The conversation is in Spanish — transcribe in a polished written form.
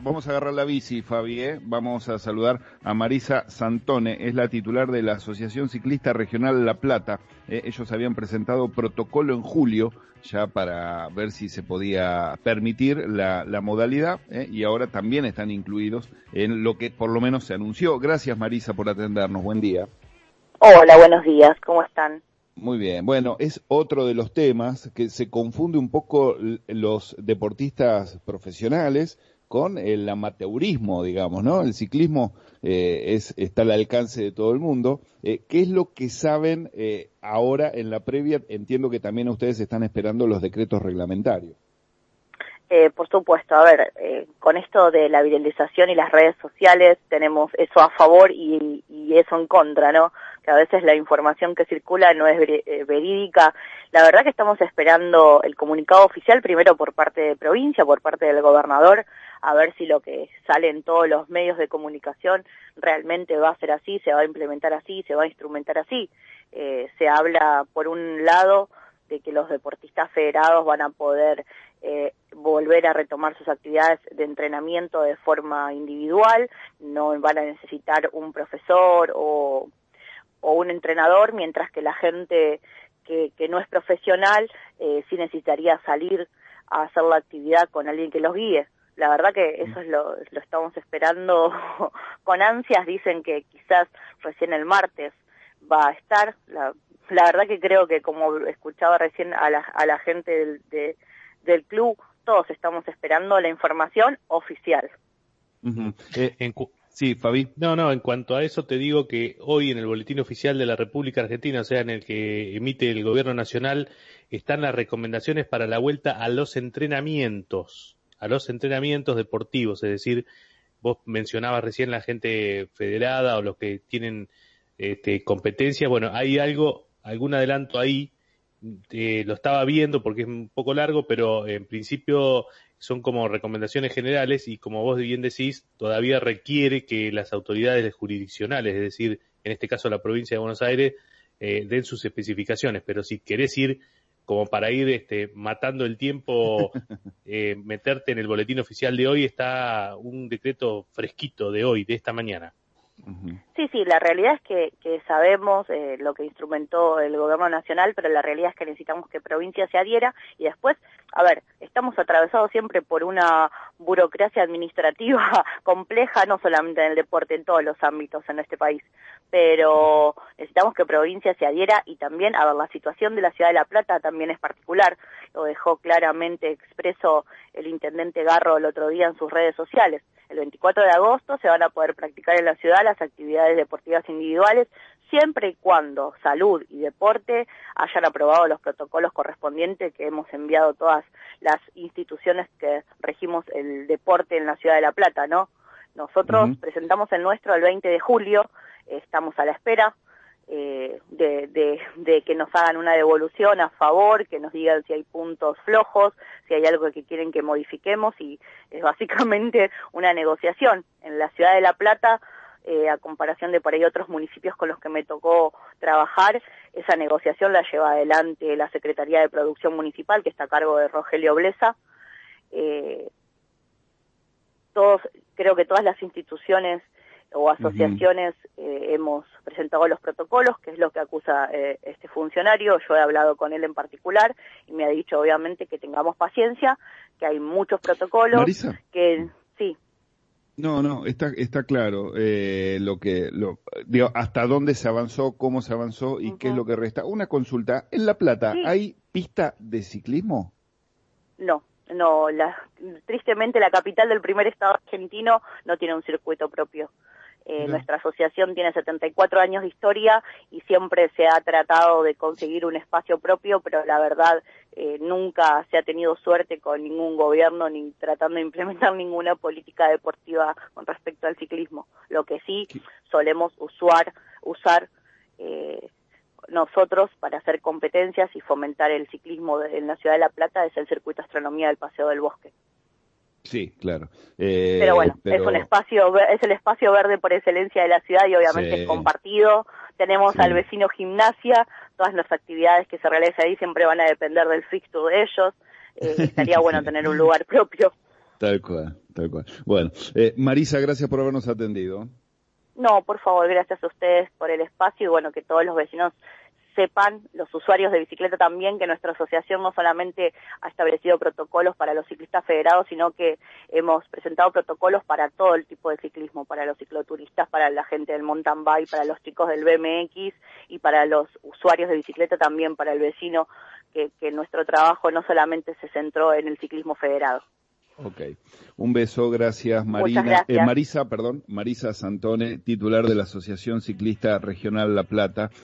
vamos a agarrar la bici, Fabi, ¿eh? Vamos a saludar a Marisa Santone, es la titular de la Asociación Ciclista Regional La Plata. Ellos habían presentado protocolo en julio, ya para ver si se podía permitir la modalidad, y ahora también están incluidos en lo que por lo menos se anunció. Gracias, Marisa, por atendernos. Buen día. Hola, buenos días. ¿Cómo están? Muy bien, bueno, es otro de los temas que se confunde un poco los deportistas profesionales con el amateurismo, digamos, ¿no? El ciclismo está al alcance de todo el mundo. ¿Qué es lo que saben ahora en la previa? Entiendo que también ustedes están esperando los decretos reglamentarios. Por supuesto, a ver, con esto de la viralización y las redes sociales tenemos eso a favor y eso en contra, ¿no? Que a veces la información que circula no es verídica. La verdad que estamos esperando el comunicado oficial, primero por parte de provincia, por parte del gobernador, a ver si lo que sale en todos los medios de comunicación realmente va a ser así, se va a implementar así, se va a instrumentar así. Se habla, por un lado, de que los deportistas federados van a poder volver a retomar sus actividades de entrenamiento de forma individual, no van a necesitar un profesor o un entrenador, mientras que la gente que no es profesional sí necesitaría salir a hacer la actividad con alguien que los guíe. La verdad que eso es lo estamos esperando con ansias. Dicen que quizás recién el martes va a estar. La verdad que creo que, como escuchaba recién a la gente del club, todos estamos esperando la información oficial. Uh-huh. Sí, Fabi. No, en cuanto a eso te digo que hoy en el Boletín Oficial de la República Argentina, o sea, en el que emite el Gobierno Nacional, están las recomendaciones para la vuelta a los entrenamientos deportivos, es decir, vos mencionabas recién la gente federada o los que tienen competencia. Bueno, hay algún adelanto ahí, lo estaba viendo porque es un poco largo, pero en principio son como recomendaciones generales y, como vos bien decís, todavía requiere que las autoridades jurisdiccionales, es decir, en este caso la provincia de Buenos Aires, den sus especificaciones. Pero si querés ir como para ir matando el tiempo, meterte en el boletín oficial de hoy, está un decreto fresquito de hoy, de esta mañana. Sí, la realidad es que sabemos lo que instrumentó el gobierno nacional, pero la realidad es que necesitamos que provincia se adhiera y después, a ver, estamos atravesados siempre por una burocracia administrativa compleja, no solamente en el deporte, en todos los ámbitos en este país, pero necesitamos que provincia se adhiera. Y también, a ver, la situación de la ciudad de La Plata también es particular, lo dejó claramente expreso el intendente Garro el otro día en sus redes sociales. El 24 de agosto se van a poder practicar en la ciudad las actividades deportivas individuales, siempre y cuando salud y deporte hayan aprobado los protocolos correspondientes que hemos enviado todas las instituciones que regimos el deporte en la ciudad de La Plata, ¿no? Nosotros presentamos el nuestro el 20 de julio, estamos a la espera de que nos hagan una devolución a favor, que nos digan si hay puntos flojos, si hay algo que quieren que modifiquemos, y es básicamente una negociación. En la ciudad de La Plata, a comparación de por ahí otros municipios con los que me tocó trabajar, esa negociación la lleva adelante la Secretaría de Producción Municipal, que está a cargo de Rogelio Blesa. Creo que todas las instituciones o asociaciones hemos presentado los protocolos, que es lo que acusa este funcionario. Yo he hablado con él en particular y me ha dicho, obviamente, que tengamos paciencia, que hay muchos protocolos. Marisa. Sí. No, está claro digo, hasta dónde se avanzó, cómo se avanzó y qué es lo que resta. Una consulta, ¿en La Plata hay pista de ciclismo? No, tristemente la capital del primer estado argentino no tiene un circuito propio. Nuestra asociación tiene 74 años de historia y siempre se ha tratado de conseguir un espacio propio, pero la verdad nunca se ha tenido suerte con ningún gobierno ni tratando de implementar ninguna política deportiva con respecto al ciclismo. Lo que sí solemos usar nosotros para hacer competencias y fomentar el ciclismo en la ciudad de La Plata es el circuito Astronomía del Paseo del Bosque. Sí, claro. Pero bueno, es el espacio verde por excelencia de la ciudad y obviamente es compartido. Tenemos al vecino Gimnasia, todas las actividades que se realizan ahí siempre van a depender del fixture de ellos. Estaría bueno tener un lugar propio. Tal cual. tal cual. Bueno, Marisa, gracias por habernos atendido. No, por favor, gracias a ustedes por el espacio y bueno, que todos los vecinos sepan, los usuarios de bicicleta también, que nuestra asociación no solamente ha establecido protocolos para los ciclistas federados, sino que hemos presentado protocolos para todo el tipo de ciclismo, para los cicloturistas, para la gente del mountain bike, para los chicos del BMX y para los usuarios de bicicleta también, para el vecino, que nuestro trabajo no solamente se centró en el ciclismo federado. Ok. Un beso, gracias Marina. Muchas gracias. Marisa Santone, titular de la Asociación Ciclista Regional La Plata.